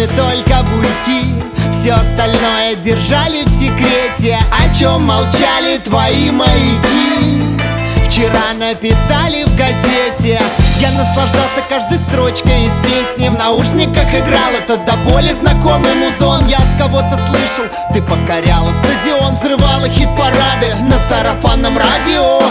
только бульки, все остальное держали в секрете. О чем молчали твои маяки, вчера написали в газете. Я наслаждался каждой строчкой из песни. В наушниках играл этот до боли знакомый музон. Я от кого-то слышал, ты покоряла стадион, взрывала хит-парады на сарафанном радио.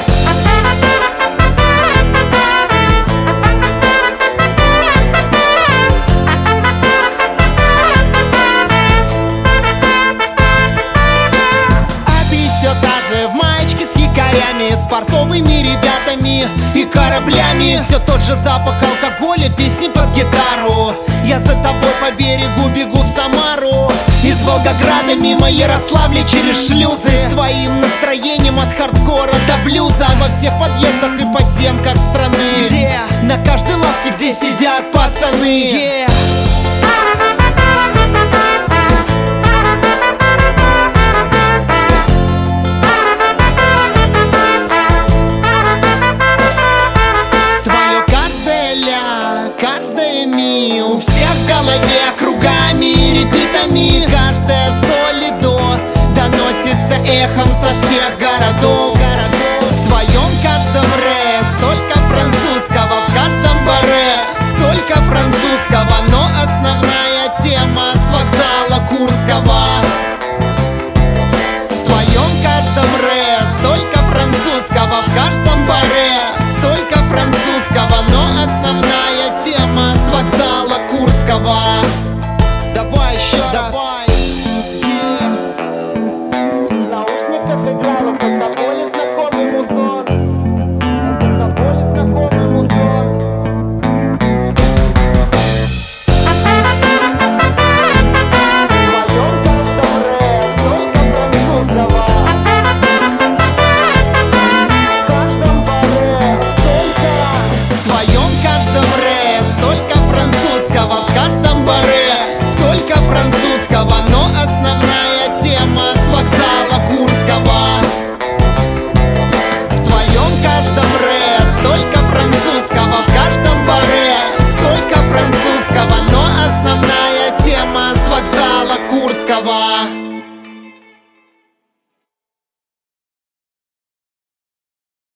В маечке с якорями, с портовыми ребятами и кораблями. Все тот же запах алкоголя, песни под гитару. Я за тобой по берегу бегу в Самару. Из Волгограда мимо Ярославля через шлюзы, с твоим настроением от хардкора до блюза. Во всех подъездах и подземках страны, где на каждой лавке, где сидят пацаны. Каждое ми у всех в голове кругами, репитами. Каждая соль и до доносится эхом со всех городов. В твоем каждом ре столько французского, в каждом баре столько французского. Но основная тема с вокзала Курского. В твоем каждом ре столько французского, в каждом баре столько французского. Но основная тема с вокзала Курского.